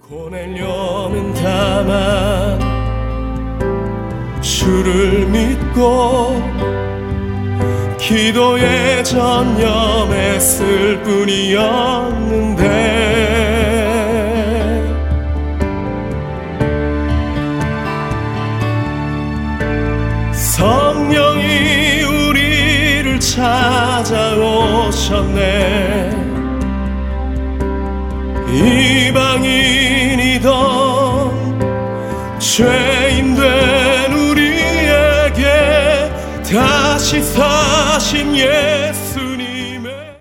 보내려는 다만 주를 믿고 기도에 전념했을 뿐이었는데 성령이 우리를 찾아오셨네. 이방인이던 죄인된 우리에게 다시 사신